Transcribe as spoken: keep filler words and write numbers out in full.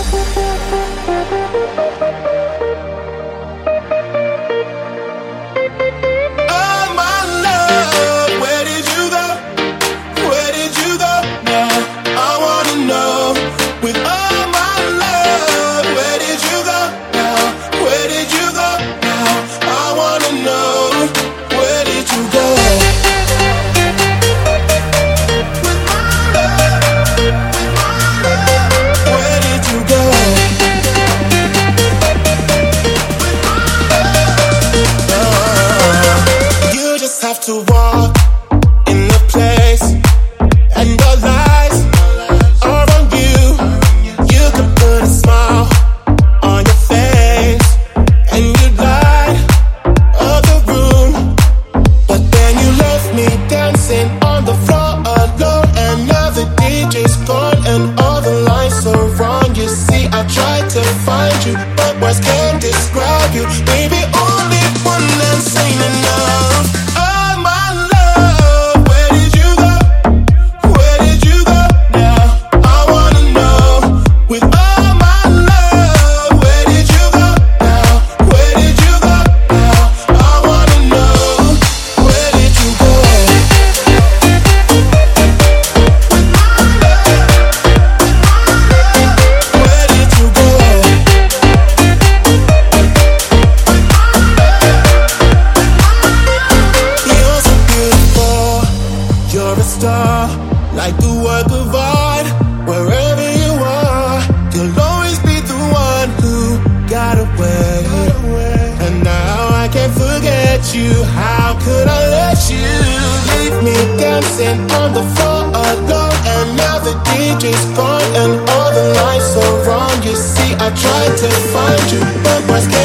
To walk in the place, and all eyes are on you. You can put a smile on your face, and you light up the room. But then you left me dancing on the floor alone, and now the D J's gone, and all the lights are wrong. You see, I tried to find you, but words can't describe you. Baby, only one dance ain't enough. Like a work of art, wherever you are, you'll always be the one who got away. And now I can't forget you. How could I let you leave me dancing on the floor alone? And now the D J's gone, and all the lights are wrong. You see, I tried to find you, but what's